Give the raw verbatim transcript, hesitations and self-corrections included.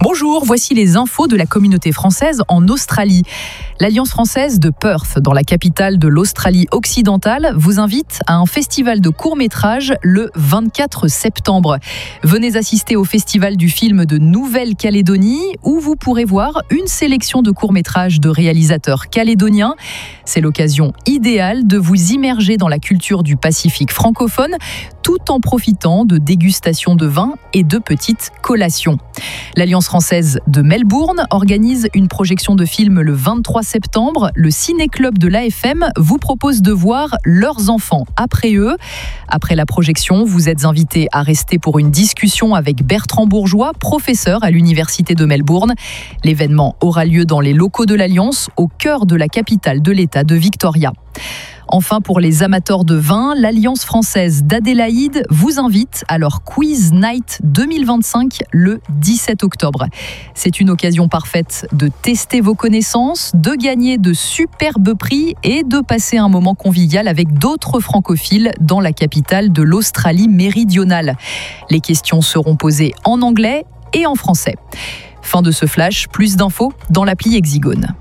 Bonjour, voici les infos de la communauté française en Australie. L'Alliance française de Perth, dans la capitale de l'Australie occidentale, vous invite à un festival de courts-métrages le vingt-quatre septembre. Venez assister au festival du film de Nouvelle-Calédonie où vous pourrez voir une sélection de courts-métrages de réalisateurs calédoniens. C'est l'occasion idéale de vous immerger dans la culture du Pacifique francophone tout en profitant de dégustations de vin et de petites collations. L'Alliance française de Melbourne organise une projection de film le vingt-trois septembre. Le Ciné-Club de l'A F M vous propose de voir Leurs enfants après eux. Après la projection, vous êtes invité à rester pour une discussion avec Bertrand Bourgeois, professeur à l'Université de Melbourne. L'événement aura lieu dans les locaux de l'Alliance, au cœur de la capitale de l'État de Victoria. Enfin, pour les amateurs de vin, l'Alliance française d'Adélaïde vous invite à leur Quiz Night deux mille vingt-cinq le dix-sept octobre. C'est une occasion parfaite de tester vos connaissances, de gagner de superbes prix et de passer un moment convivial avec d'autres francophiles dans la capitale de l'Australie méridionale. Les questions seront posées en anglais et en français. Fin de ce flash, plus d'infos dans l'appli Hexigone.